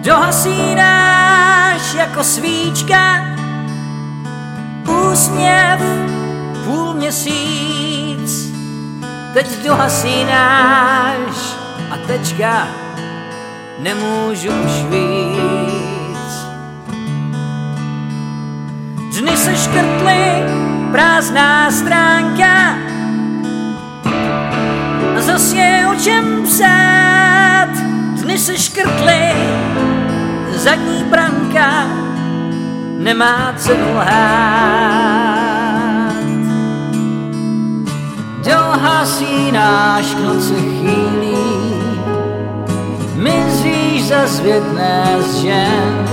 Dohasínáš jako svíčka, úsměv, půlměsíc. Teď dohasínáš a tečka, nemůžu už víc. Dny se škrtly, prázdná stránka, zas je o čem psát. Dny se škrtly, zadní branka, nemá cenu lhát. Dohasínáš, k noci chýlí, mizíš za zvětné z žen.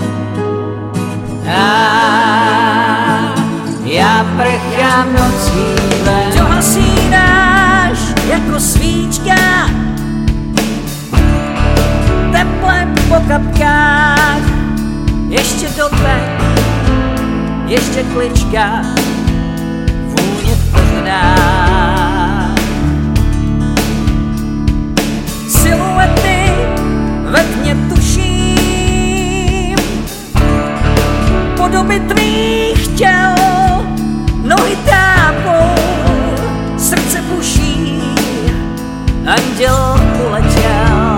Já prchám nocí ven. Dohasínáš jako svíčka, teple po kapkách, ještě dotek, ještě klička, vůně v kořenách. Siluety ve tmě tuším, podoby tvých těl, nohy tápou, srdce buší, anděl uletěl.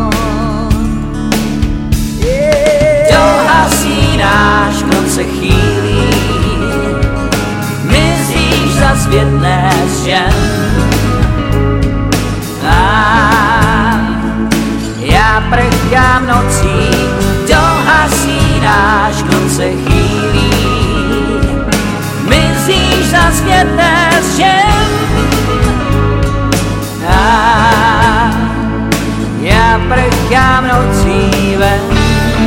Dohasínáš, k noci chýlí, mizíš za zvětné z žen. Já prchám nocí, dohasínáš, k noci chýlí, mizíš za zvětné z žen. Já prchám nocí ven.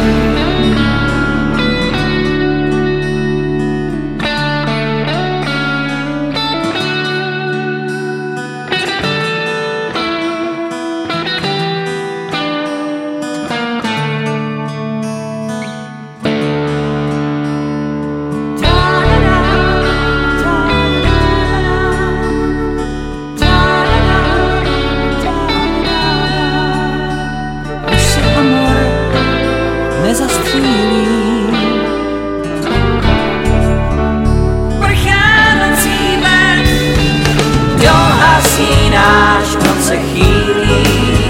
Nezastřílí. Prchám nocí ven, dohasínáš, k noci chýlí,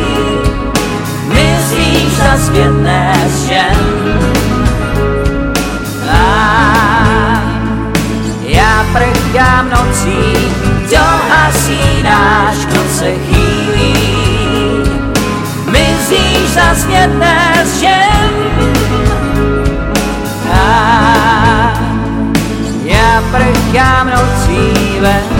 mizíš za zvětné z žen. Já prchám nocí, dohasínáš, k noci chýlí, mizíš za zvětné z žen. Já prchám nocí ven.